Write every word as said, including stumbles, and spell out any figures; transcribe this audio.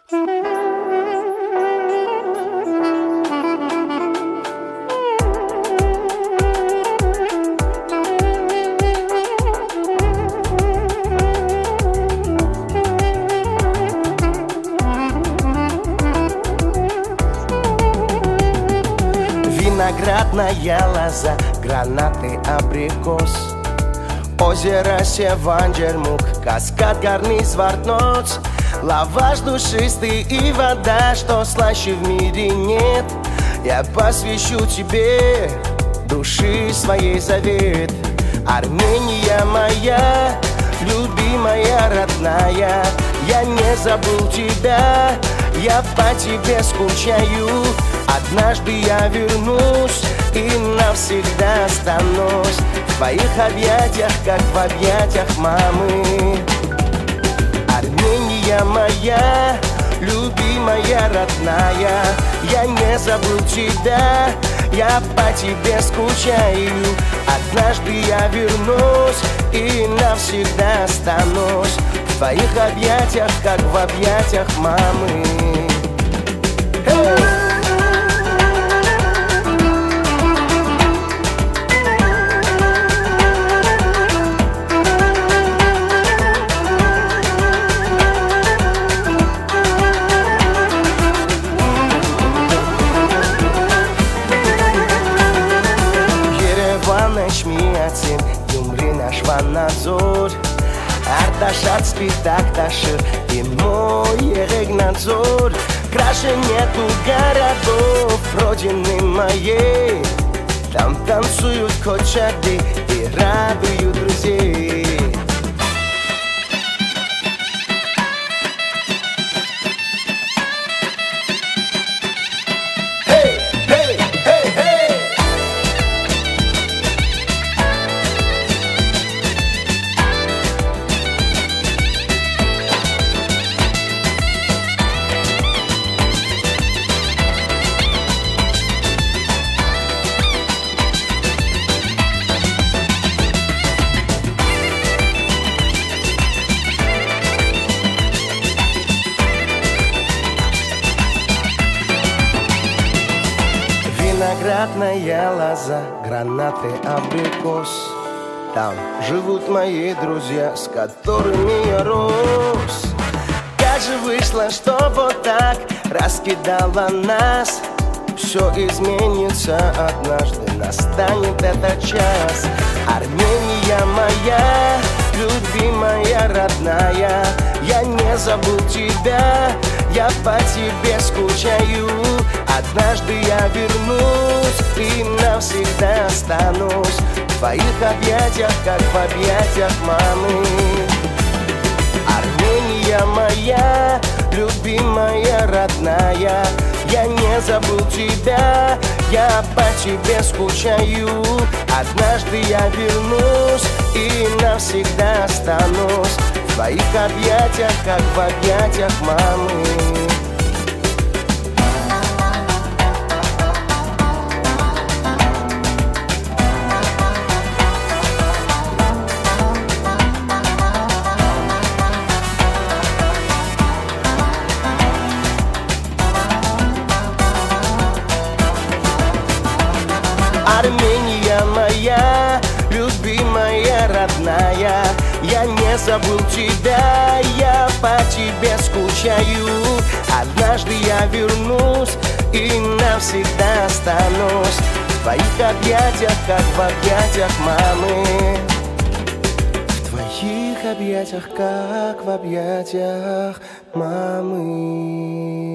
Виноградная лоза, гранаты, абрикос, озеро Севанджермук, каскад, карниз, Вартноц, лаваш душистый и вода, что слаще в мире нет. Я посвящу тебе души своей завет. Армения моя, любимая, родная, я не забыл тебя, я по тебе скучаю. Однажды я вернусь и навсегда останусь в твоих объятиях, как в объятиях мамы. Армения моя, любимая, родная, я не забыл тебя, я по тебе скучаю. Однажды я вернусь и навсегда останусь в твоих объятиях, как в объятиях мамы. Hey! Шмиятин, Юмрина Шванадзор, Арташат Спитакташир и мой Регнадзор. Краше нету городов родины моей, там танцуют кочады и радуют друзей. Виноградная лоза, гранаты, абрикос, там живут мои друзья, с которыми я рос. Как же вышло, что вот так раскидало нас? Все изменится однажды, настанет этот час. Армения моя, любимая, родная, я не забыл тебя, я по тебе скучаю. Однажды я вернусь и навсегда останусь в твоих объятиях, как в объятиях мамы. Армения моя, любимая, родная, я не забыл тебя, я по тебе скучаю. Однажды я вернусь и навсегда останусь в твоих объятиях, как в объятиях мамы. Армения моя, любимая, родная, я не забыл тебя, я по тебе скучаю. Однажды я вернусь и навсегда останусь в твоих объятиях, как в объятиях мамы. В твоих объятиях, как в объятиях мамы.